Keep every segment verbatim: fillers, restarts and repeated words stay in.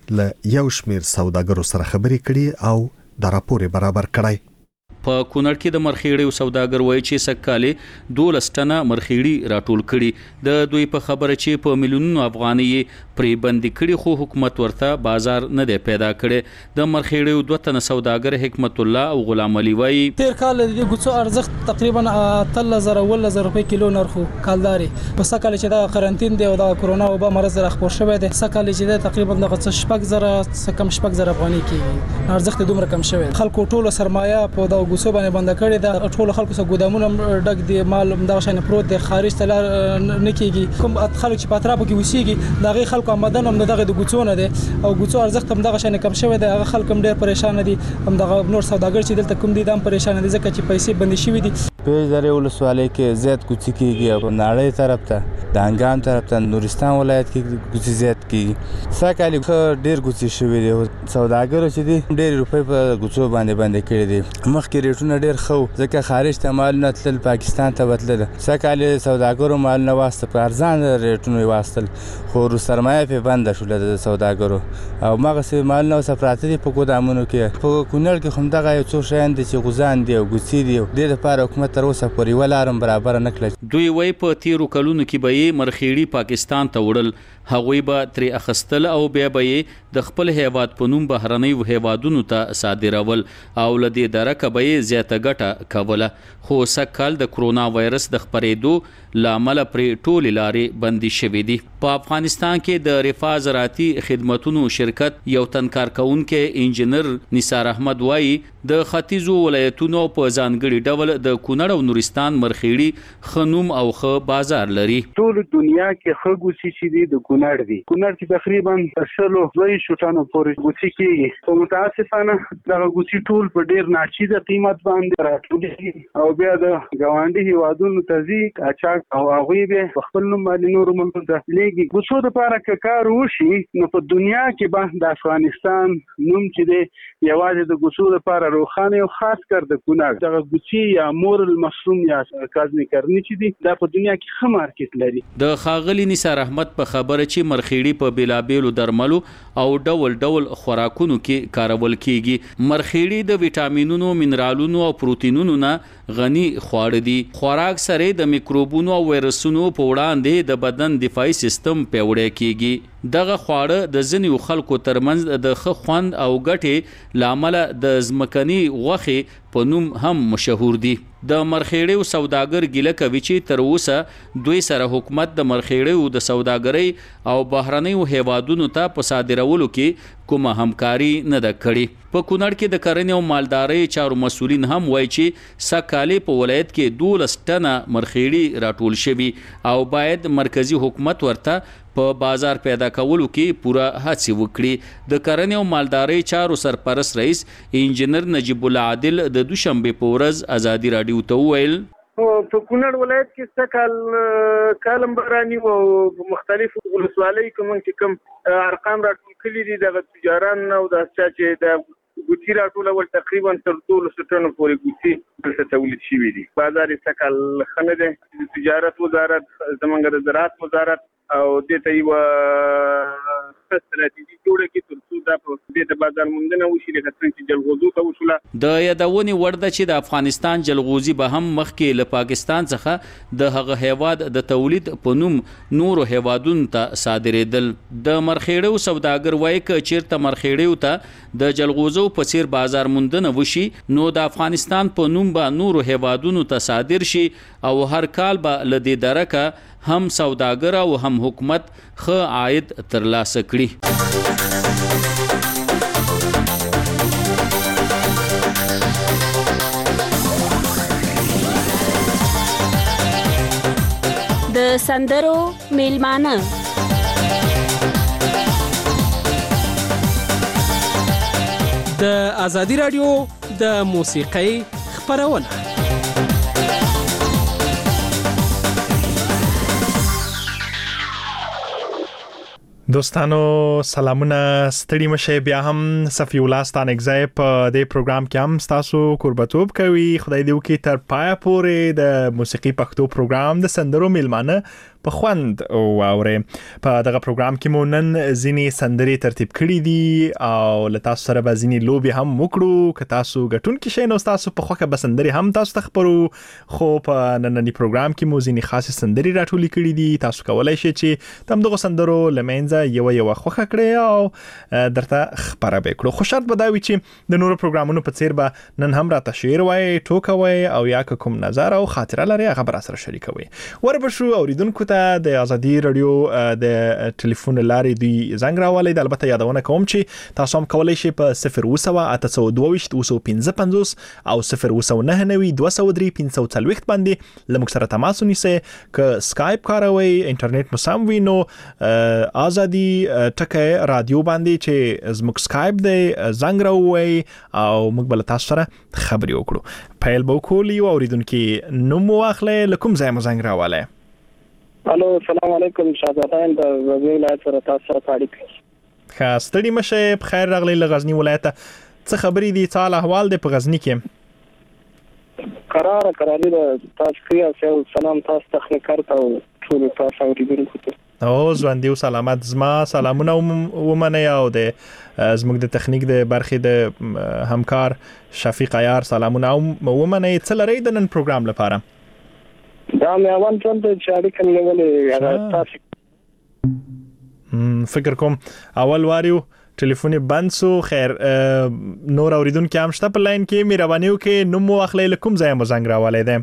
له یو شمیر سوداګرو سره خبرې کړي او د راپور برابر کړی. په کونړ کې د مرخیړیو سوداګر وایي چې سکهکالې دولس ټنه مرخیړي راټول کړي. د دوی په خبره چې په میلیونونو افغانۍ پرې بندي کړي خو حکومت ورته بازار نه دی پیدا کړي. د مرخیړیو دوه تنه سوداګر حکمت الله او غلام علي وایي تیر کال د ګوڅو ارزښت تقریبا اتلس زره ولس زره روپۍ کیلو نرخو کالداري په سکهکالې چې دا قرنټین دی او دا کرونا وبا مرز را خپور شوی دی. سکهکالې چې دا تقریبا د شپږ زره کم شپږ زره افغانۍ کیږي. ارزښت دومره کم شوی. خلکو ټول سرمایه په دا ګوڅو باندې بند کړي دا ټول خلکو سره ګودامونه ډک دي مال دا شان پروت دی خارج ته نه کیږي. کوم خلک چې پاترا په کې وسیږي دا غي خلکو آمدن هم دغه د ګوڅو نه دي او ګوڅو ارزښت هم دغه شان کم شوی دی. هغه خلک هم ډېر پریشان دي هم دغه نور سوداګر چې دلته کوم دي دا هم پریشان دي ځکه چې پیسې بندي شوی دي. پیج درې ولسوالۍ کې زیات کوڅې کېږي او ناړۍ طرف ته د انګام طرف ته نورستان ولایت کې کوڅې زیات کېږي. سکهکالې ډېر کوڅې شوي دي. سوداګرو چې دي ډېرې روپۍ په کوڅو باندې باندې کړي دي. مخکې ریټونه ډېر ښه ځکه خارج ته مالونه تلل پاکستان ته وتلل. سکهکالې سوداګرو مالونه واسطه په ارزان ریټونو یې واستل خو روسرمایه پې بنده شوله د سوداګرو او مغسې مالونه اوسه پراته دي په ګودامونو کې. په کونړ کې خو همدغه یو څو شیان دي چې غوزان دي او کوڅې دي. دې دپاره حکومت تر اوسه پورې یوه لار هم برابره نه کړه. دوی وایي په تیرو کلونو کې به یې مرخیړي پاکستان ته وړل. هغوی به ترې اخیستل او بیا به یې د خپل هیواد په نوم بهرنیو هیوادونو ته صادرول او له دې درکه به یې زیاته ګټه کوله. خو سږکال د کرونا وایرس د خپرېدو له امله پرې ټولې لارې بندي شوې دي. په افغانستان کې د رفاه زراعتي خدمتونو شرکت یو تن کارکونکی انجینر نثار احمد وایي د ختیځو ولایتونو په ځانګړي ډول د کونړ او نورستان مرخیړي ښه نوم او ښه بازار لري. ټول دنیا کې ښه ګوڅې چې دي د کونړ دي. کونړ کې تقریبا شلو دوه شوټانو پورې ګوڅې کېږي. خو متاسفانه دغه ګوڅې ټول په ډېر ناچیزه قیمت باندې راټولېږي او بیا د ګاونډي هیوادونو ته ځي قاچاق او هغوی بیا په خپل نوم باندې نورو ملکونو ته لیږي. ګوڅو دپاره که کار وشي نو په دنیا کې به د افغانستان نوم چې دی یوازې د ګوڅو دپاره روښانه او خاص کر د کونړ دغه ګوڅې یا مور المصروم یا کاظمي کرني چې دي دا په دنیا کې ښه مارکیټ لري. د ښاغلي نثار احمد په خبره چې مرخیړي په بیلابیلو درملو او ډول ډول خوراکونو کې کارول کیږي. مرخیړي د ویټامینونو، منرالونو او پروتینونو نه غني خواړه دي. خوراک سره د میکروبونو او وایرسونو په وړاندې د بدن دفاعي سیستم پیاوړی کیږي. دغه خواړه د ځینو خلکو ترمنځ د ښه خوند او ګټې له امله د ځمکني غوښې په نوم هم مشهور دي. د مرخیړیو سوداګر ګیله کوي چې تر اوسه دوی سره حکومت د مرخیړیو د سوداګرۍ او بهرنیو هیوادونو ته په صادرولو کې کومه همکاري نه ده کړې. په کونړ کې د کرنې او مالدارۍ چارو مسؤلین هم وایي چې سږکالې په ولایت کې دولس ټنه مرخیړي راټول شوي او باید مرکزی حکومت ورته په بازار پیدا کولو کې پوره هڅې وکړي. د کرنې او مالدارۍ چارو سرپرست رئیس انجینر نجیب الله عادل د دوشنبه په ورځ ازادي راډیو ته وویل په کونړ ولایت کې څه کال کالم باراني او مختلفو ولسوالۍ کوم چې کوم ارقام راټول کړي دي د تجاران او د چې د ګوتې راټولول تقریبا تر ټولو ستونو پورې ګوتې دلته تولید شوي دي. بازار یې څه کال ښه نه دی. د تجارت وزارت زموږ د زراعت وزارت او دې ته یوه ستراتیژي جوړه کړي تر څو دا په دې د بازار موندنه وشي لکه څنګه چې جلغوزو ته وشوله. د یادونې وړ ده چې د افغانستان جلغوزي به هم مخکې له پاکستان څخه د هغه هیواد د تولید په نوم نورو هیوادونو ته صادرېدل. د مرخیړیو سوداګر وایي که چیرته مرخیړیو ته د جلغوزو په څیر بازار موندنه وشي نو د افغانستان په نوم به نورو هیوادونو ته صادر شي او هر کال به له دې درکه هم سوداګر او هم حکومت ښه عاید ترلاسه کړي. د سندرو میلمانه د ازادي راډیو د موسیقۍ خپرونه. دوستانو سلامونه، ستړي مشه. بیا هم صفی الله ستانکزی په دې پروګرام کې هم تاسو قربتوب کوي. خدای دې وکړي تر پای پورې د موسیقي پښتو پروګرام د سندرو میلمانه په خوند واوري. په دغه پروګرام کې مو نن ځینې سندرې ترتیب کړې دي او له تاسو سره به ځینې لوبې هم وکړو. که تاسو ګټونکي شئ نو تاسو په خوښه به سندرې هم تاسو ته خپرو. خو په ننني پروګرام کې مو ځینې خاصې سندرې راټولې کړې دي. تاسو کولای شئ چې تم دغه سندرو لمنځه یو یو خوښه کړئ او درته خبره به کړو. خو شرط به دا وي چې د نورو پروګرامونو په څیر به نن هم راته شعر وایي، ټوکه وایي او یا کوم نظر او خاطره لري هغه به سره شریکوي. وربشو اوریدونکو ته د ازادي رادیو د ټلیفون لارې دوی زنګ راولي. د البته یادونه کوم چې تاسو هم کولای شئ په صفر اوسه اته دوه اوسه پنځه پنځوس او صفر اوسه نهه نوي دوه سوه درې پنځه څلوېښت باندې له موږ سره تماس ونیسئ. که سکایپ کاروئ، انټرنیټ مو سم وي، نو ازادي ټکی رادیو باندې چې زموږ سکایپ دی زنګ راووي او موږ بل تاسو سره خبرې وکړو. پیل به وکړو. یو اوریدونکي نوم واخلئ، له کوم ځای مو زنګ راولی؟ الو السلام علیکم، شهزادان د غزنی ولایت سره تاسو سره اړیکه. ښه ستړي مشه، په خیر راغلی له غزنی ولایته. څه خبرې دي، څه حال احوال دی په غزنی کې؟ قراره قراري ده. تاسو ښه او سلام تاسو ته خیر ته او ټول تاسو اوریدونکو ته. او ژوندي او سلامت. زما سلامونه ومنئ او د زموږ د تخنیک د برخې د همکار شفیق عیار سلامونه ومنئ. څه لرئ د نن پروګرام لپاره؟ دا مې اول ځل چې اړیکه مې نیولې تاسو فکر کوم اول واریو ټلیفون بند سو. خیر نور اوریدونکو هم شته په لاین کې. مهرباني وکړئ نوم مو واخلئ، له کوم ځای مو زنګ راولی دی؟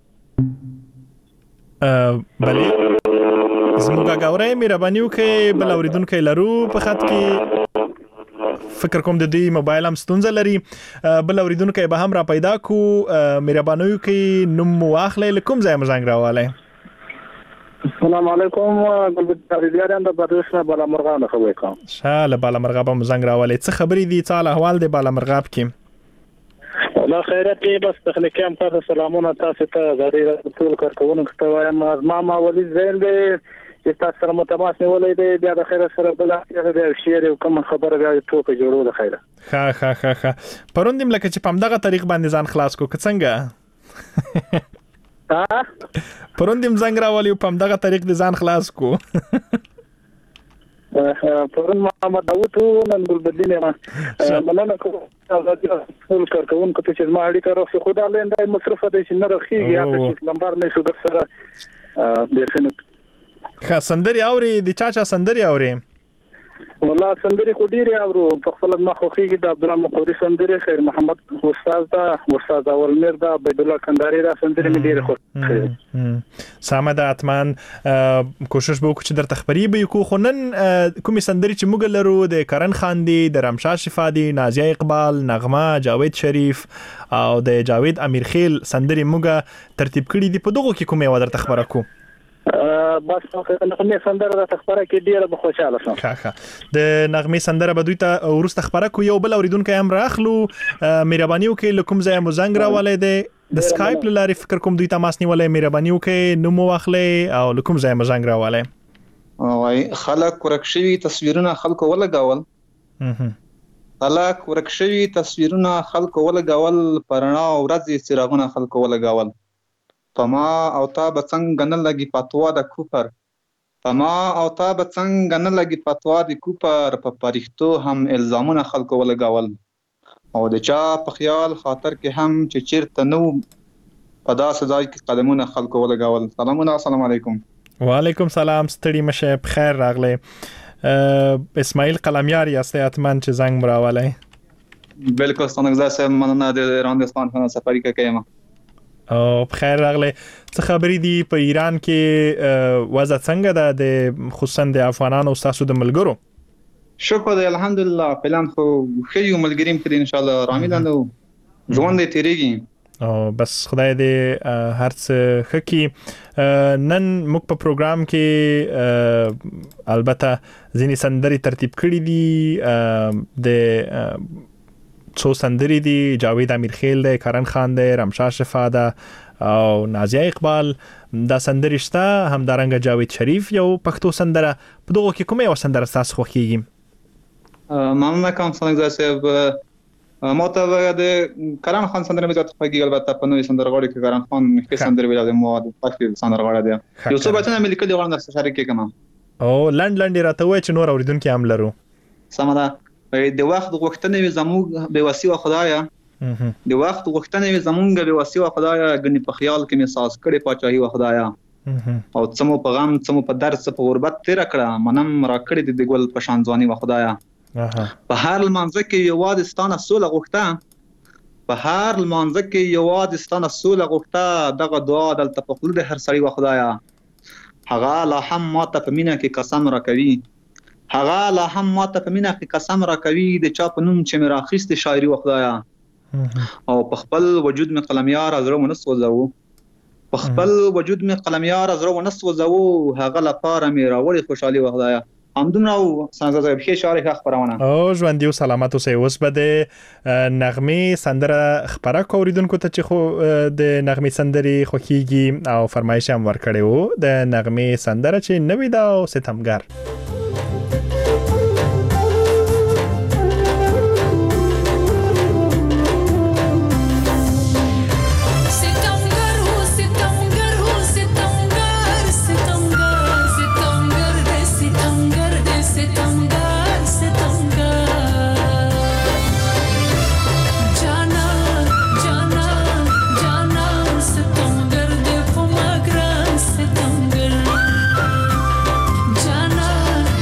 بله زموږ غاوري مهرباني وکړئ. بل اوریدونکو لرو په خط کې، فکر کوم د دوی موبایل هم ستونزه لري. بل اوریدونکو به هم را پیدا کو. مهرباني وکړئ نوم مو واخلئ، له کوم ځای مو زنګ راولی؟ السلام علیکم، ګلبداریان د بادوس نه بالا مرغاب خبرې کوم. شاله بالا مرغاب هم زنګ راولی. څه خبرې دي، څه احوال دی بالا مرغاب کې؟ والله خیرت دی. بس تخنیکی هم تاسو سلامونه تاسو ته زری ټول کارکونکو ته وایم. ما ما ولید زین دی چې تاسو سره متماس نیولې دی. بیا د خیر سره بل هغه شعر او کوم خبره بیا ټوکې جوړو د خیره. ښه ښه ښه ښه پروندیم لکه چې په همدغه طریق باندې ځان خلاص کو که څنګه؟ ها پروندیم زنګ راولي په همدغه طریق دې ځان خلاص کو. پرون محمد داوود نن ګلبدین ما مننه کوم ټول کارکونکو ته چې ما اړیکه راخي خدا لنده مصرف دي چې نه راخيږي یا چې نمبر نه شو در سره د فنک. ښه سندري اوري د چا چا سندري اوري؟ والله سندري خو ډیره اورو. په خپل ما خوخيږي د عبدالله مقوري سندري، خیر محمد استاد دا استاد اول میر دا عبد الله کنداري دا سندري مې ډیره خو سامه د اتمان کوشش به وکړو چې درته خبرې به کو. خو نن کومې سندري چې موږ لرو د کرن خان دی، د رمشا شفادي، نازیه اقبال، نغمه، جاوید شریف او د جاوید امیرخیل سندري موږ ترتیب کړې دي. په دغه کې کومه و درته خبره کو؟ بس نغمه سندره د تخبره کې ډیره به خوشاله شم. ښه ښه د نغمه سندره به دوی ته ورسته خبره کو. یو بل اوریدونکو هم راخلو. مهرباني وکړئ له کوم ځای مو زنګ راولئ دی؟ د سکایپ له لارې فکر کوم دوی تماس نیولای. مهرباني وکړئ نوم واخلئ او له کوم ځای مو زنګ راولئ؟ وای خلک ورکشوي تصویرونه خلکو ولګول. خلک ورکشوي تصویرونه خلکو ولګول، پرنا ورځي څراغونه خلکو ولګول. پما او تا بڅنګ نه لګي پتوا د کوپر، پما او تا بڅنګ نه لګي پتوا د کوپر. په پرښتو هم الزامونه خلکو ولګول او د چا په خیال خاطر کې هم چې چیرته نو په داسې ځای کې قدمونه خلکو ولګول. سلامونه، السلام علیکم. وعلیکم سلام، ستړي مشه، په خیر راغلی. اسماعیل قلمیار یاستئ اتمن چې زنګ مراولی؟ بالکل ستانګزا سم مننه د راندستان خانه سفری کې کېما. او په خیر راغلی. څه خبرې دي په ایران کې وضع څنګه ده د خصوصا د افغانانو ستاسو د ملګرو؟ شکر دی الحمدلله. پلان خو ښه یو ملګریم کړي ان شاء الله رامیدان نو ژوند دې تیریږي او بس خدای دې هر څه ښه کړي. نن موږ په پروګرام کې البته ځینې سندرې ترتیب کړي دي. د څو سندري دي، جاوید امیرخیل دی، کرن خان دی، رمشا شفاده او نازیه اقبال. دا سندري شته همدارنګه جاوید شریف یو پښتو سندره. په دغه کې کومه یو سندره تاسو خوښیږي؟ مننه کوم څنګه صاحب. ما ته د کران خان سندره مې ته خوږی البته په نوې سندرغاړي کې کران خان کې سندره ویل د مو د پښتو سندرغاړي دی یو څه بچنه مې لیکلي غواړم د شریک کې کما او لند لند راته وای چې نور اوریدونکو هم لرو سمدا د وخت غوښتنې زموږ به وسیله خدایا د وخت غوښتنې زمونږ به وسیله خدایا غني په خیال کې مې ساز کړي پاچاهي و خدایا او څمو په غم څمو په درس په غربت تیر کړه منم را کړی د ګل په شان ځواني و خدایا په هر منځ کې یو واد ستانه سوله غوښته په هر منځ کې یو واد ستانه سوله غوښته دغه دعا دلته په خلود هر سړی و خدایا هغه لا هم ماته په مینا کې قسم را کوي هغه لا هم ماته په مینا کې قسم را کوي د چا په نوم چې مې راخیست شاعري و خدایا او په خپل وجود مې قلمیار ازره ونسوځو په خپل وجود مې قلمیار ازره ونسوځو هغه لپاره مې راوړي خوشحالي و خدایا همدومره او سانزه به شعر خبرونه او ژوندۍ او سلامت اوسئ. اوس به د نغمې سندره خبره کوریدونکو ته چې خو د نغمې سندري خوکیږي او فرمایش هم ورکړی وو د نغمې سندره چې نوې ده او ستمګر Jana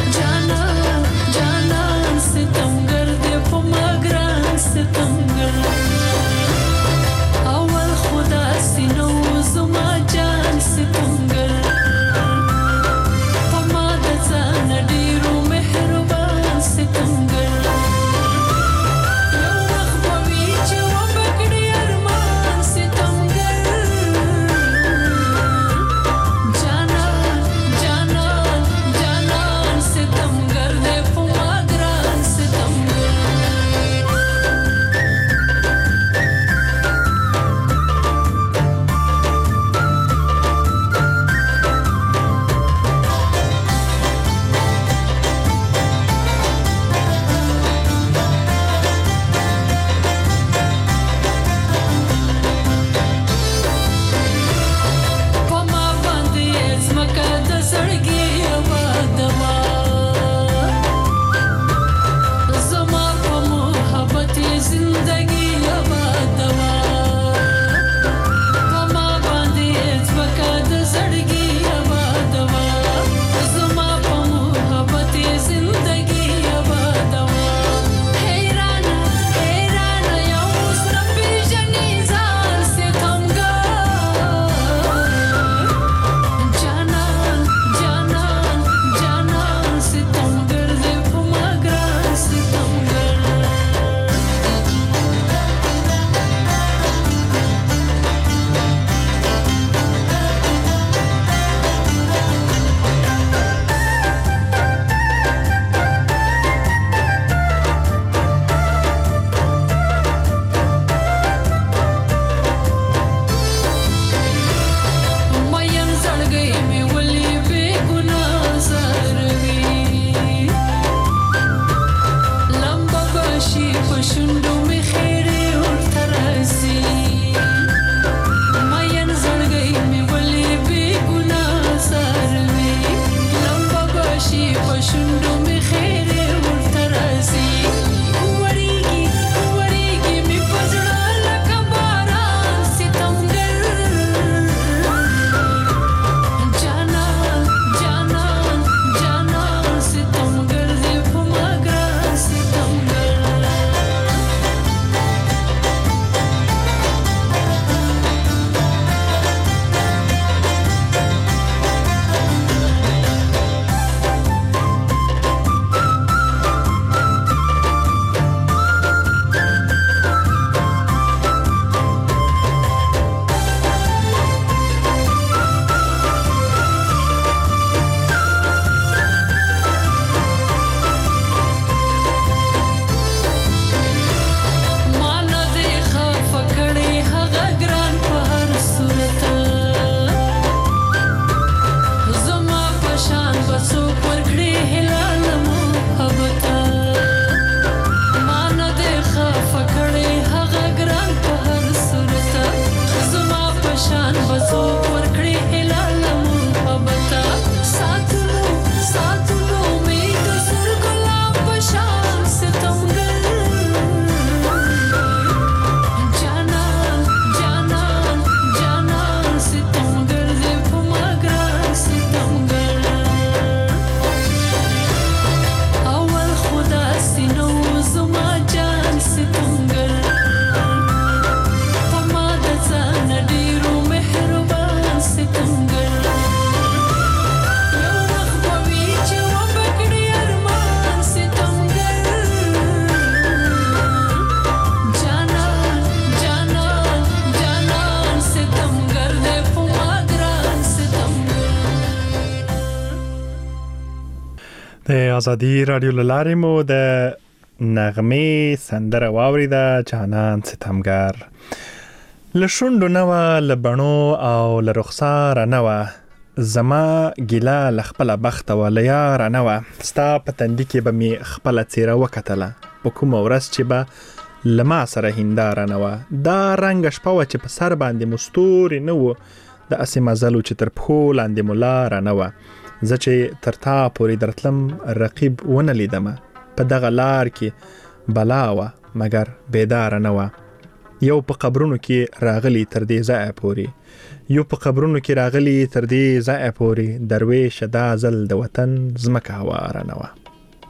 ازادي رادیو لاره مو د نغمه سندره واوریده جانان ستمګر لشوندو نو لبنو او لرخصار نو زما ګیلا لخپل بخت ولیا رنو ستا پتندې کې به می خپل چیرې وکټله په کوم ورځ چې به لما سره هندار نو دا رنگ شپه چې په سر باندې مستوري نو د اسمه زلو چې تر پخو لاندې مولا رنو زه چې تر تا پورې درتلم رقیب ونه لیدم په دغه لار کې بلا وه مګر بیداره نه وه یو په قبرونو کې راغلی تر دې ځایه پورې یو په قبرونو کې راغلی تر دې ځایه پورې درویشه دا ځل د وطن ځمکه هواره نه وه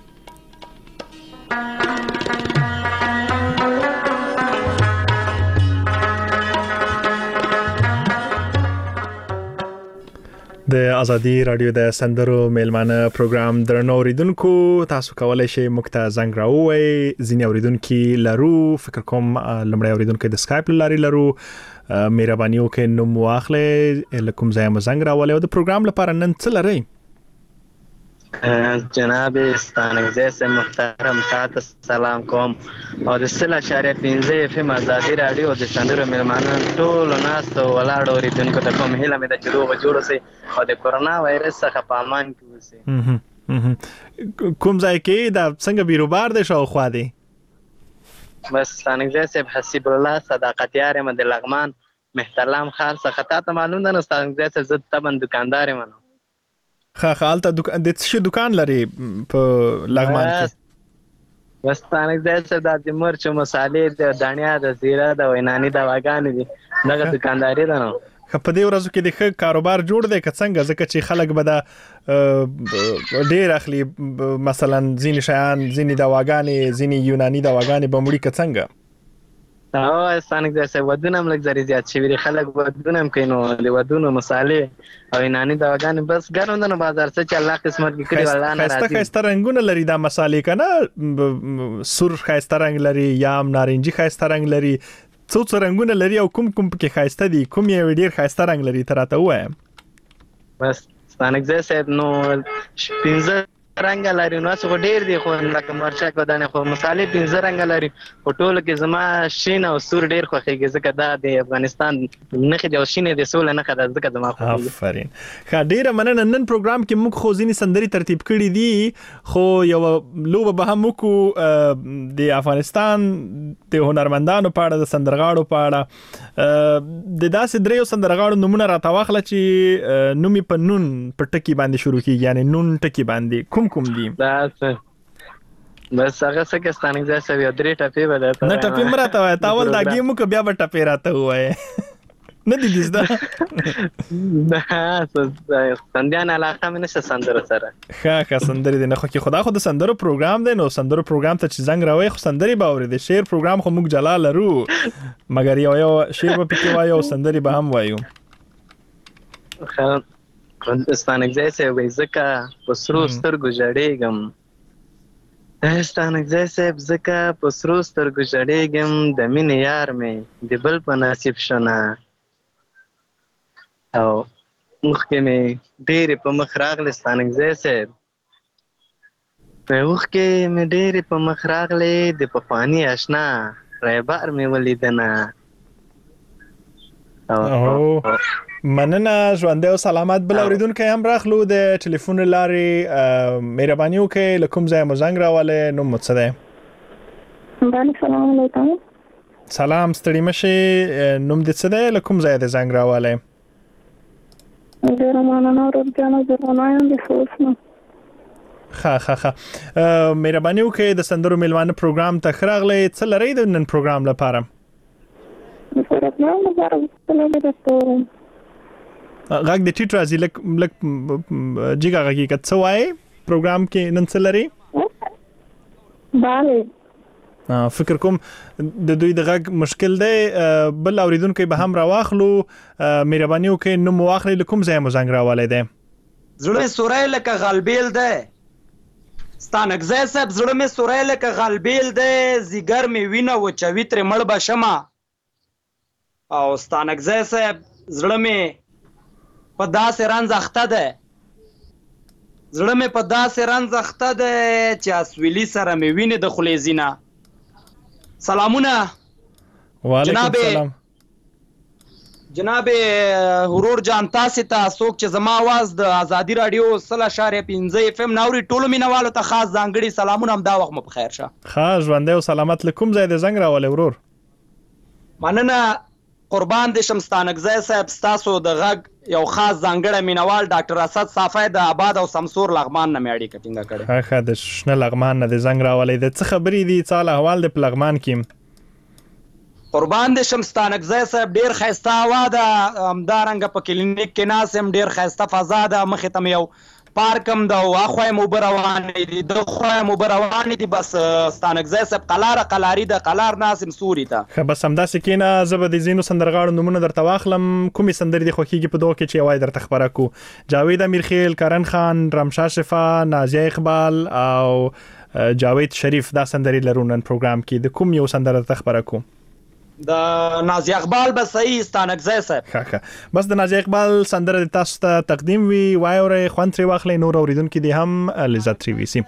د ازادي رادیو د سندرو میلمانه پروګرام درنو اوریدونکو تاسو کولای شئ موږ ته زنګ راووئ ځینې اوریدونکي لرو فکر کوم لمړی اوریدونکي د سکایپ لاري لرو مهرباني وکړئ نوم واخلئ له کوم ځایه مو زنګ راولئ او د پروګرام لپاره نن څه لرئ جناب ستانګزی صاحب محترم تاسو سلام کوم او د سل اشاریه پنځه اف ام ازادي رادیو د سندرو میلمانه ټول ناس ته ولاړ اوریدونکو ته کوم هیله مې د جوړو جوړو سي او د کورونا وایرس څخه په امان کې اوسئ کوم ځای کې دا څنګه بیروبار دی شاوخوا دی بس ستانګزی صاحب حسیب الله صداقتیار م د لغمان محترم خان څخه تاسو معلوم ده نو ستانګزی صاحب زه تبن دکاندار یم خا خالته دکان د څه دکان لري په لغمان کې بس ستانګزی صاحب د مرچ مصالې د دانیا د زیره د وینانی د واګانې دي دغه دکانداري ده نو په دې ورځو کې د ښه کاروبار جوړ دی که څنګه ځکه چې خلک به دا ډېر اخلي مثلا ځینې شیان ځینې دواګانې ځینې یوناني دواګانې به مړي که څنګه او ستانګزی صاحب ودونه هم لږ زری زیات شوي دي خلک ودونه هم کوي نو د ودونو مصالې او یوناني دواګانې بس ګرم ده نو بازار څه چې الله قسمت کې کړي والله نه راځي ښایسته ښایسته رنګونه لري دا مصالې که نه سور ښایسته رنګ لري یا هم نارنجي ښایسته رنګ لري څو څو رنګونه لري او کوم کوم پکې ښایسته دي کوم یې ډېر ښایسته رنګ لري ته راته ووایه بس ستانګزی صاحب نو پنځه رنګ لري نو څه ډېر دي خو لکه مرچک ودانې خو مصالې پنځه رنګ لري په ټولو کې زما شین او سور ډېر خوښېږي ځکه دا د افغانستان نښې دي او شینې د سوله نښه ده ځکه زما خوښېږي آفرین ښه ډېره مننه نن پروګرام کې موږ خو ځینې سندرې ترتیب کړي دي خو یوه لوبه به هم وکړو د افغانستان د هنرمندانو په اړه د سندرغاړو په اړه د داسې دریو سندرغاړو نومونه راته واخله چې نوم یې په نون په ټکي باندې شروع کېږي یعنې نون ټکي باندې کوم کوم دي دا څه بس هغه څه کې ستانګزی صاحب یو درې ټپې به درته نه ټپې مه راته وایه تا اول دا ګیم وکړه بیا به ټپې راته ووایې نه دي دي زده سندیان علاقه مې نشته سندرو سره ښه ښه سندرې دي نه خو کې خدا خو د سندرو پروګرام دی نو سندرو پروګرام ته چې زنګ راوایي خو سندرې به اورې د شعر پروګرام خو موږ جلا لرو مګر یو یو شعر به پکې وایو او سندرې به هم وایو ښه ستانګزی صاحب وایي ځکه په سرو سترګو ژړېږم ستانګزی صاحب ځکه په سرو سترګو ژړېږم د مینې یار مې د بل په نصیب شونه او اوښکې مې ډېرې په مخ راغلې ستانګزی صاحب په اوښکې مې ډېرې په مخ راغلې د پخواني اشنا رایبار مې ولیدنه مننه ژوندی او سلامت بل اوریدونکی هم راخلو د ټلیفون لارې مهرباني وکړئ له کوم ځایه مو زنګ راولئ نوم مو څه دی بله سلام علیکم سلام ستړي مه شئ نوم دې څه دی له کوم ځایه دې زنګ راولئ ډېره مننه ورور جانه زرغونه یم د خوست نه ښه ښه ښه مهرباني وکړئ د سندرو میلمانه پروګرام ته ښه راغلی څه لرئ د نن پروګرام لپاره د پروګرام لپاره څه لرئ غږ د ټیټ راځي لږ لږ جګه غږېږي که څه وایې پروګرام کې نن څه لري بله فکر کوم د دوی د غږ مشکل دی بل اوریدونکی به هم راواخلو مهرباني وکړئ نوم واخلئ له کوم ځایه مو زنګ راولی دی زړه مې سوری لکه غلبیل دی ستانګزی صاحب زړه مې سوری لکه غلبیل دی ځیګر مې وینه وچوي ترې مړ به شمه او ستانګزی صاحب زړه مې په داسې رنځ اخته دی زړه مې په داسې رنځ اخته دی چې اسویلي سره مې وینې د خولې ځینه. سلامونه وعلیکم السلام جناب ورور جان، تاسې ته څوک چې زما आवाज د ازادي رادیو سل اشاریه پنځه اف ام ناوري ټولو مینوالو ته خاص ځانګړي سلامونه. هم دا وخت مو په خیر شه. ښه ژوندی او سلامت. له کوم ځای د زنګ راولې ورور؟ مننه، قربان دې شم ستانکزی صاحب. ستاسو د غږ یو خاص ځانګړی مینوال ډاکټر اسد صافی د آباد او سمسور لغمان نه مې اړیکه ټینګه کړې. ښه ښه، د شنه لغمان نه د زنګ راولې. د څه خبرې دي؟ څه احوال دی په لغمان کې؟ قربان دې شم ستانکزی صاحب، ډېر ښایسته هوا ده. همدارنګه په کلینیک کې ناست یم، ډېر ښایسته فضا ده. مخې ته مې یو پارک هم ده او اخوا یې اوبه روانې دي، دخوا یې اوبه روانې دي. بس ستانکزی صاحب قلاره قلاري ده، قلار ناست یم سوري ته. ښه بس همداسې کښېنه، زه به د ځینو سندرغاړو نومونه درته واخلم. کومې سندرې دې خوښېږي په دغو کې چې یوه یې درته خپره کړو؟ جاوید امیرخیل، کرن خان، رمشا شفا، نازیه اقبال او جاوید شریف دا سندرې لرو نن پروګرام کې. د کوم یو سندره درته خپره کړو؟ د نازیه اقبال به صحیح ستانکزی صاحب. ښه ښه، بس د نازیه اقبال سندره د تاسو ته تقدیم وي، وایورئ، خوند ترې واخلئ، نور اورېدونکي دې هم لذت ترې ویسي.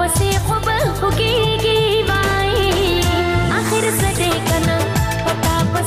पता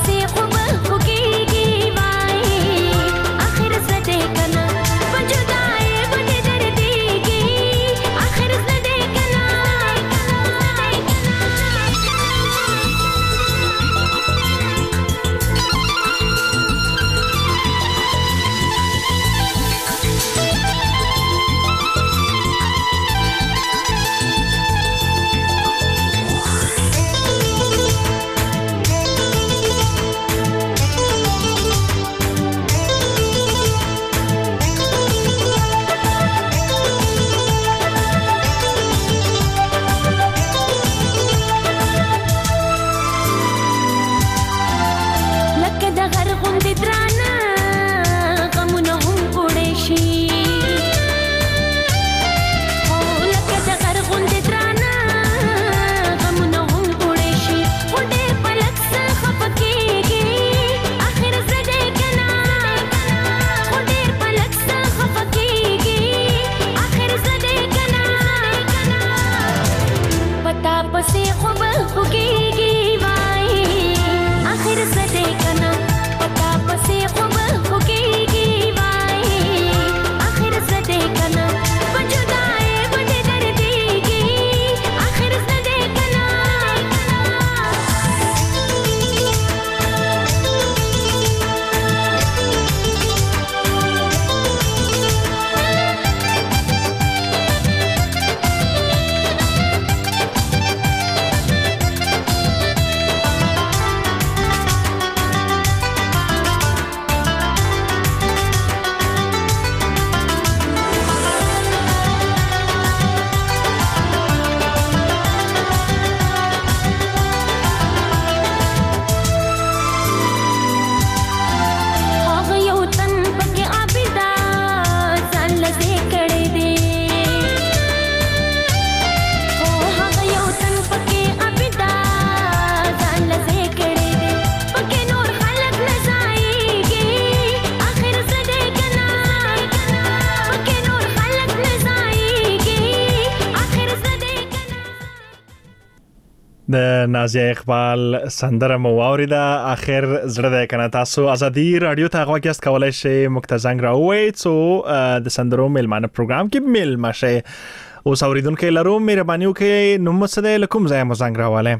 د نازیه اقبال سندره مو واوریده. اخر زړه د کنه تاسو ازادي رادیو ته غواګیست کولای شئ مکتزنګ راوي څو د سندرو میلمانه پروګرام کې مل مشه او اوریدونکو لرو مهرباني وکړئ نو مسده لکم ځای مو زنګ راواله.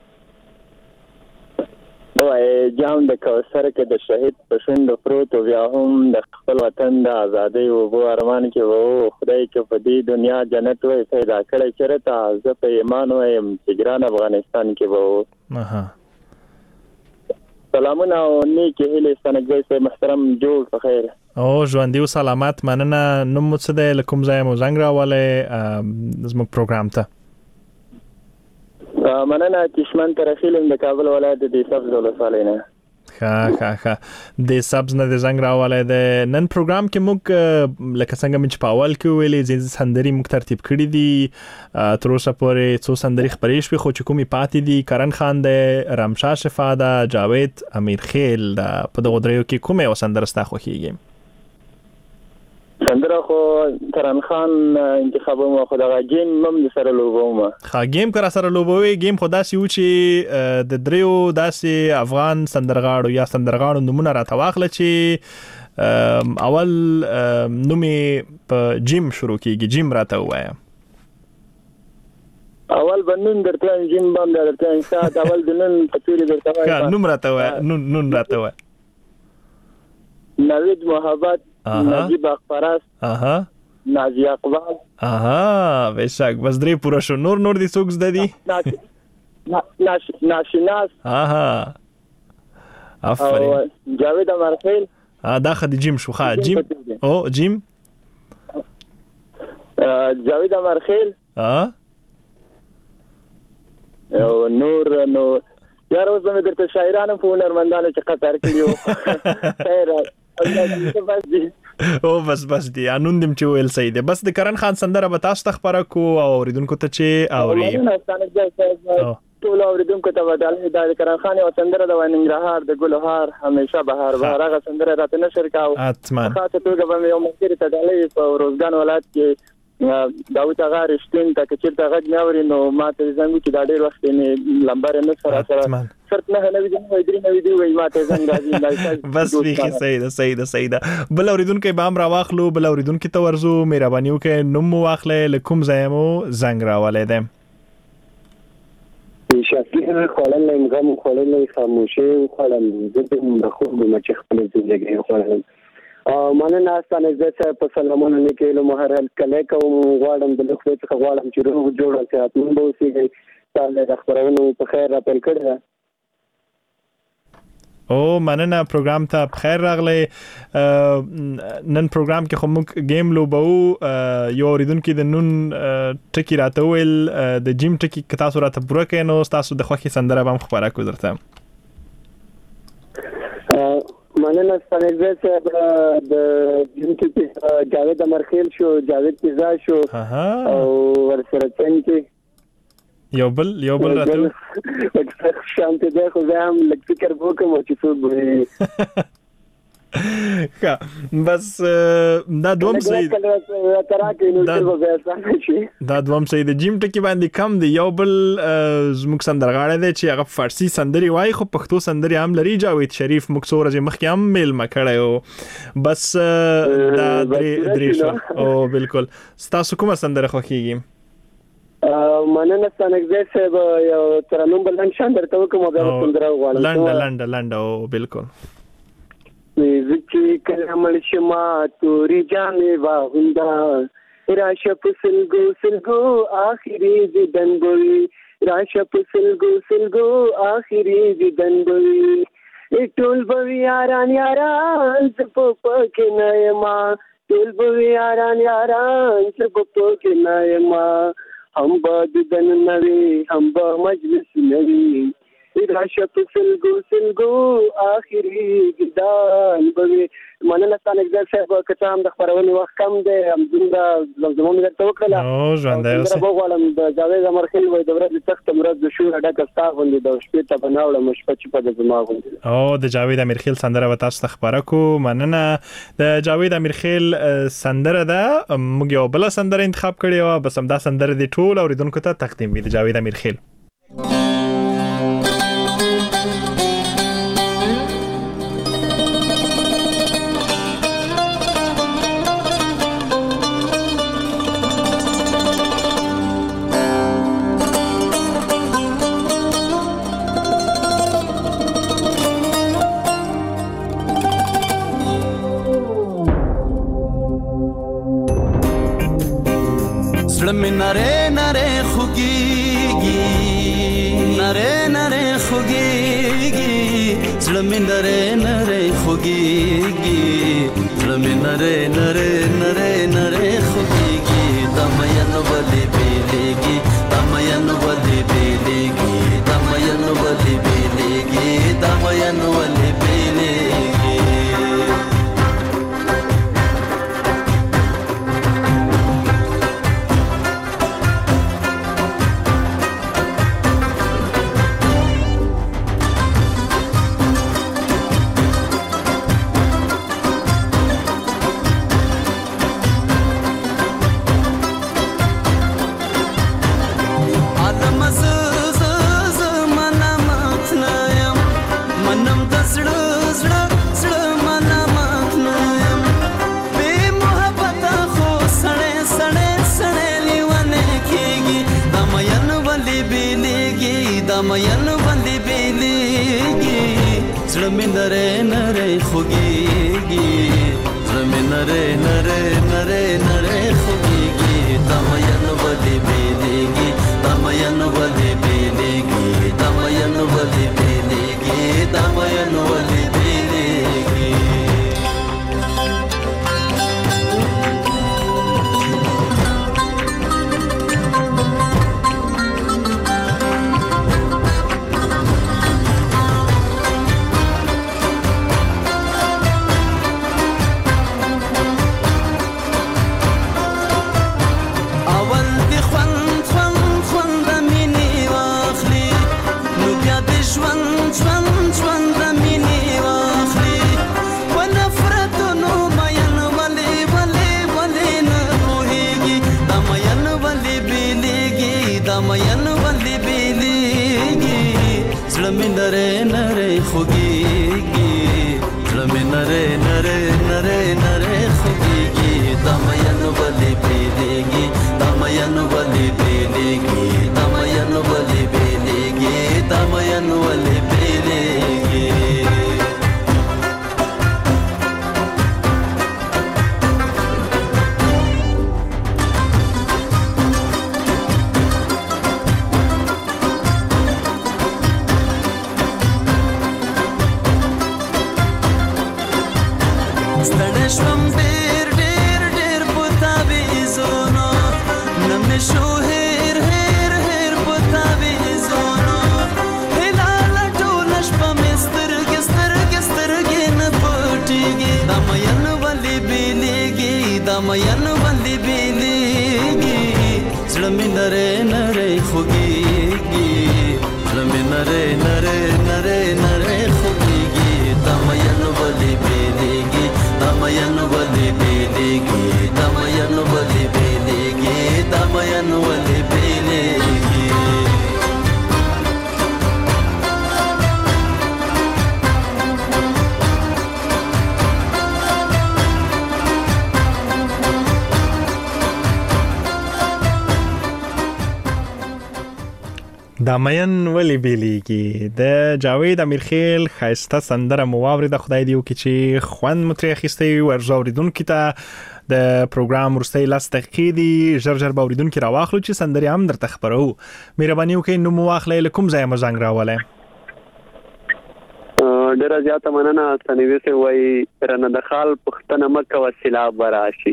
وای جام د کوثر کې د شهید پښند پروت او بیا هم د خپل وطن د ازادۍ او بو ارمان کې وو خدای کې په دې دنیا جنت وای پیدا کړی چرته ز په ایمان وایم چې ګران افغانستان کې وو. اها سلامونه او نیکی هیله ستنګي سه محترم جوړ په خیر او ژوندۍ او سلامت مننه. نو مسده لکم ځای مو زنګ راواله زموږ پروګرام ته. مننه کشمن ترخیلم د کابل ولایت د سبز ولسوالۍ نه. ښه ښه ښه د سبز نه د زنګ راواله د نن پروګرام کې موږ لکه څنګه مې په اول کې ویلې چې سندري موږ ترتیب کړې دي تر اوسه پورې څو سندري خبرې شوې خو چې کومې پاتې دي کرن خان د رمشا شفا د جاوید امیر خیل د په دغه دریو کې کومه سندره ستا خوښیږي؟ سندره خو کرن خان انتخابوم خو دغه گیم مم د سره لوبوم. ښه گیم کرا سره لوبوي گیم خو داسې و چې د دریو داسې افغان سندرغاړو یا سندرغاړو نمونه راته واخله چې اول نومې په جیم شروع کیږي. جیم راته وایا اول بنون درته جیم باندې درته انشاء اول د نن پتوری درته وایا نوم راته وایا نون نون راته وایا نوید محبت نجیب اخبارست اها نازیه اقبال اها بشک بس درې پوره شو نور نور دي څوک زده دي ناشناس اها افرین جاوید امرخیل دا خدي جیم شو ښه جیم او جیم جاوید امرخیل ها او نور نو یار اوس مې درته شاعرانو په هنرمندانو چې قطار کړیو خیر او بس بس دی انون دم چې ویل صحیح دی. بس د کرن خان سندره به تاسو ته خبره کو او اوریدونکو ته چې اوري ټول اوریدونکو ته ودالې د کرن خان او سندره د وننګرهار د ګلهار همیشه بهار بهار هغه سندره راته نشر کاو اتمن خاطر توګه به یو مخکې ته ډالې په روزګان ولایت کې داوود هغه رښتین ته چې ته غږ نه اوري نو ماته زنګ چې دا ډېر وخت نه لمبر نه سره سره شرط نه نه ویډیو وای درې نه ویډیو وای ماته زنګ راځي بس ویخي صحیح ده صحیح ده صحیح ده. بل اوریدونکو به هم راواخلو بل اوریدونکو ته ورزو مهرباني وکړئ نوم مو واخلئ لکم زایمو زنګ راولې ده. شکل خلل غم خلل خاموشي خلل د خو مچ خپل زندگی خلل مننه ستاسو زه په سلامونه لیکلو مهرل کله کوم غواړم د لوخ څخه غواړم چې روغ جوړ شي اتمن به اوسېږي تاسو د خبرونو په خیر را پیل کړی او مننه پروګرام ته بخیر راغلی. نن پروګرام کې خو موږ گیم لوبو یو اوریدونکو د نون ټکی راته ویل د جیم ټکی که تاسو راته پوره کړئ نو تاسو د خوښي سندره به هم خبره کو درته. مننه ستاسو صاحب د جنټي جاوید امرخیل شو جاوید پیزا شو او ورسره څنګه یو بل یو بل راته شانته ده خو زه هم لږ فکر وکم چې څه به ښه بس دا دوم صحیح دا دوم صحیح د جیم ټکی باندې کم دی. یو بل زموږ سندرغاړی دی چې هغه فارسی سندري وایي خو پښتو سندري هم لري جاوید شریف موږ څو ورځې مخکې هم میلمه کړی و. بس دا درې درې شو او بالکل. ستاسو کومه سندره خوښیږي؟ مننه ستانګزه صاحب یو ترنم بلند شان درته وکم او بیا سندره غواړم لنډه لنډه لنډه او بالکل زکی کلمل شما توری جانے واغندا راشپ سلگو سلگو آخری زدن بوئی راشپ سلگو سلگو آخری زدن بوئی ټول بوئی آران یاران زپو پاکی نایما ټول بوئی آران یاران زپو پاکی نایما ہم با ددن نوی ہم با مجلس نوی راشپ سلگو سلگو آخری گدان بوي. مننه ستاسو ځای صاحب کته هم د خبرونې وخت کم دی هم دومره زموږ درته وکړه او ژوندی اوسه زه غواړم د جاوید امرخیل وای د ورځې تخت مرز د شور ډکه ستا غوندې د شپې ته بناوړم شپه چې په د زما غوندې او د جاوید امرخیل سندره به تاسو ته خبره کو. مننه د جاوید امرخیل سندره ده موږ یو بل سندره انتخاب کړی و بس هم دا سندره د ټول اوریدونکو ته تقدیم وي د جاوید امرخیل. خوږيږي زړه مې نری نری خوږيږي زړه مې نری نری نری نری خوږيږي دا مین ولې بیلېږي دا مین ولې بیلېږي دا مین ولې بیلېږي دا مین ولې بیلېږي مین باندې بیلېږي زړه مې نری نری خوږيږي زړه مې نری نری نری نری خوږيږي دا مین باندې بیلېږي دا مین باندې بیلېږي دا مین باندې بیلېږي دا مین باندې بیلېږي نره نره خوږيږي زړه مې نره نره نره نره خوږيږي دا مین ولې بیلېږي دا مین ولې بیلېږي دا مین ولې بیلېږي دا مین ولې بیلېږي مین باندې بیلېږي زړه مې نری نری خوږيږي زړه مې نری نری نری نری خوږيږي دا مین باندې بیلېږي دا مین باندې بیلېږي دا مین باندې بیلېږي دا مین باندې بیلېږي دا مین ولی بیلیږي د جاوید امیرخیل خایسته سندره مو واورید خدای دیو کې چې خوند متری اخیسته ورزوریدونکو ته د پروګرام ورستۍ لاس دقیقې دی ژر ژر باوریدونکو راواخلو چې سندري هم درته خبرو مهرباني وکړئ نو مو واخلې لکم ځای مزنګ راواله ډېر زیاته مننه سنوي سه وای رنه د خال پښتنه مکه وسیله براشي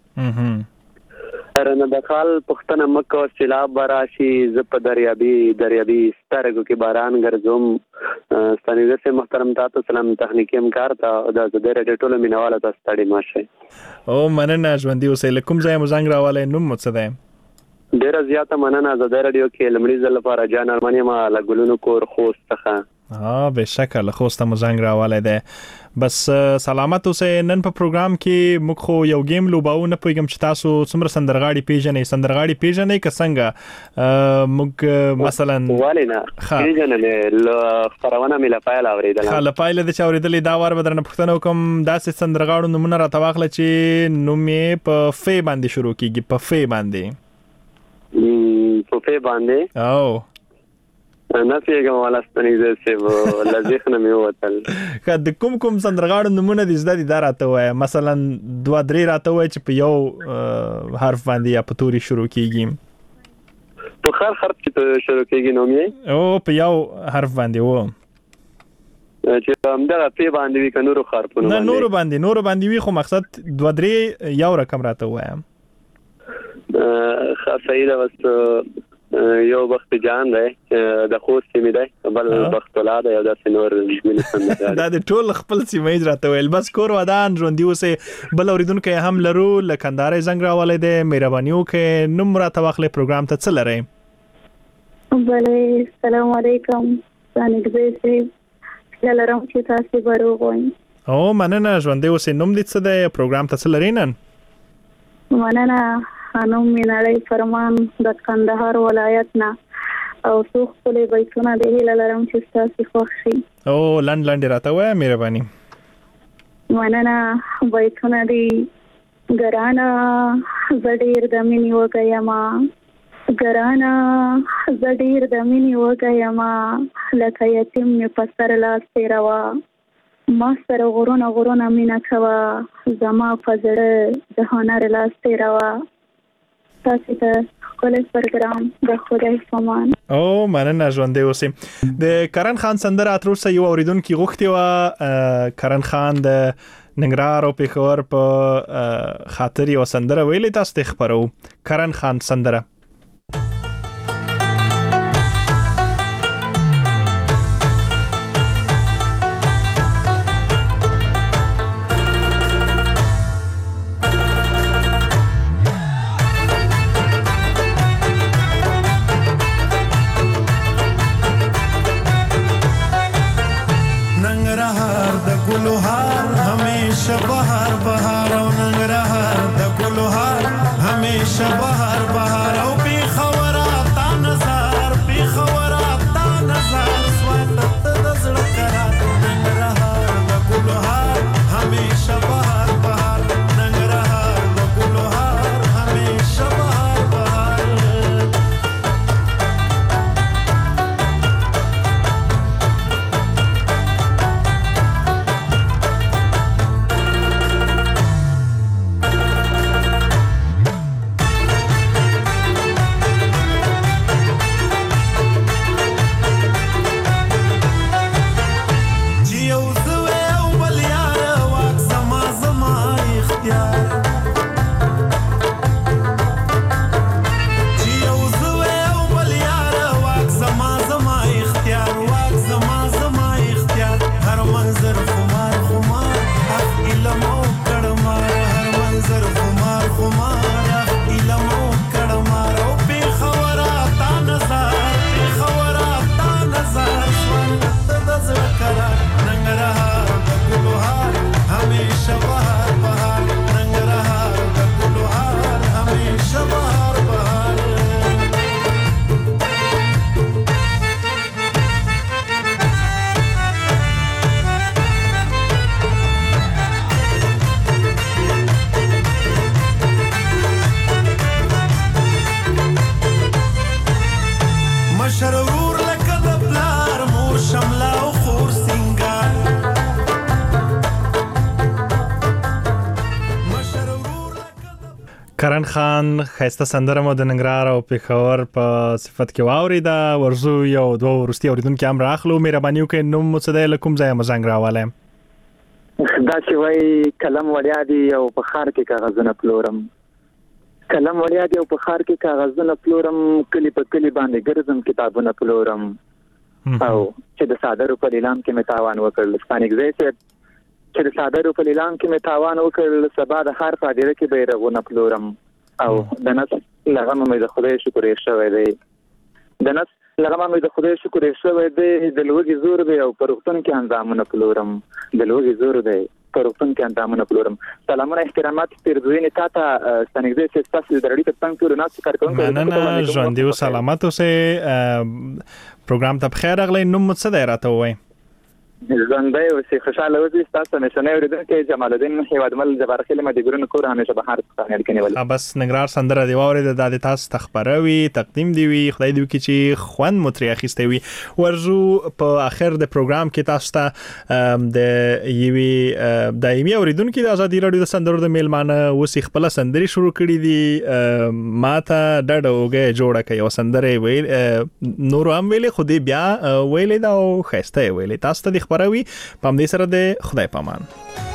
رنه د خال پښتنه مکه وسیله براشي ز په دریابي دریابي سترګو کې باران ګرځوم سنوي سه محترم تاسو سلام تخنیکی همکار ته د زده رډیو ټولو مینوال تاسو ستړي ماشه او مننه ژوندۍ اوسې لکم ځای مزنګ راواله نوم مو څه ده ډېر زیاته مننه زده رډیو کې لمړي ځل لپاره جان ارماني ما لګولونو کور خوست څخه ها به شکل خوسته مزنګ راواله ده بس سلامت اوسه نن په پروګرام کې موږ خو یو گیم لوباو نه پویګم چې تاسو څومره سندرغاړي پیژنې سندرغاړي پیژنې که څنګه موږ مثلا والینا پیژنې ل خبرونه مې لا پایل اوریدل خاله پایل د چاوریدلې دا وار بدرنه پښتنو کوم داسې سندرغاړو نمونه را تواخله چې نومې په فې باندې شروع کیږي په فې باندې په فې باندې او نه پیګم ولستنی زه سه لذیخ نه مې وتل کله کوم کوم سندرغاړو نمونه دي زده دي راته وای مثلا دوا درې راته وای چې په یو حرف باندې یا په توري شروع کیږي په خر حرف کې شروع کېږي نوم یې او په یو حرف باندې و چې همدغه پی باندې وي که نورو حرفونو نه باندې نورو باندې نورو باندې وي خو مقصد دوه درې یو رقم راته ووایم ښه صحیح ده بس یو بخت جان دی د خوست سیمې دی بل بخت ولا دی او داسې نور ژمنې دا د ټول خپل سیمه یې راته ویل بس کور ودان ژوندي اوسې بل اورېدونکی هم لرو له کندهار زنګ راولی دی مهرباني وکړئ نوم راته واخلئ پروګرام ته څه لرئ بله السلام علیکم ځانګزی صاحب هیله لرم چې تاسې به روغ وئ او مننه ژوندی اوسې نوم دې څه دی پروګرام ته څه لرئ نن مننه خانم میناړی فرمان د کندهار ولایت نه او څو ښکلي بیتونه د هیله لرم چې ستاسې خوښ شي او لنډ لنډ راته وایه مهرباني مننه بیتونه دي ګرانه زه ډېر د مینې وږی یمه ګرانه زه ډېر د مینې وږی یمه لکه یتیم مې په سر لاس تېروه ما سره غرونه غرونه مینه کوه زما په زړه د هنر لاس تېروه تاسې ته ښکلی پروګرام د خدای پامان او مننه ژوندی اوسې د کرن خان سندره تر اوسه یو اورېدونکي غوښتې وه کرن خان د ننګرهار او پېښور په خاطر یوه سندره ویلې تاسو ته خپرو کرن خان سندره کرن خان خسته سندره مو د ننګرهار او پېښور په صفت کې واورېده ورزو یو دوه وروستي اورېدونکي هم راخلو مهرباني وکړئ نوم مو څه دی له کوم ځایه مو زنګ راولی داسې وایي کلم وړیا دی او په ښار کې کاغذونه پلورم کلم وړیا دی او په ښار کې کاغذونه پلورم کلي په کلي باندې ګرځم کتابونه پلورم او چې د صادرو په لیلام کې مې تاوان وکړ ستانګزی صاحب چې د صادرو په لیلام کې مې تاوان وکړ سبا د ښار په هدیره کې بیرغونه پلورم او د نس لغمه مې د خدای شکر یې شوی دی د نس لغمه مې د خدای شکر یې شوی دی د لوږې زور دی او په روغتون کې اندامونه پلورم د لوږې زور دی په روغتون کې اندامونه پلورم سلامونه احترامات پیرزوینې تا ته ستانګزی صاحب ستاسو د رډي تر څنګ پورې ناستو کارکوونکو مننه ژوندي او سلامت اوسئ پروګرام ته بخیر راغلی نوم مو څه دی راته ووایئ ژوندۍ اوسئ خوشاله اوسئ ستاسو همیشنی اورېدونکی جمال الدین هیوادمل جبار خیل مدګرونو کور همیشه بهار څخه اړیکې نیولې بس نګرار سندره دی واورې د د تاسو تخبروي تقدیم دی وي خدای دې وکړي چې خوند مو ترې اخیستی وي. ورزو په اخر د پروګرام کې تاسو ته د یوې دایمي اوریدونکو د ازادي رادیو د سندرو د میلمانه وسی خپل سندري شروع کړي دي ماته ډډه وګه جوړه کوي او سندره ویل نور هم ویلې خو دې بیا ویلې دا او خسته ویلې تاسو ته خبروي پام دې سره د خدای پامان.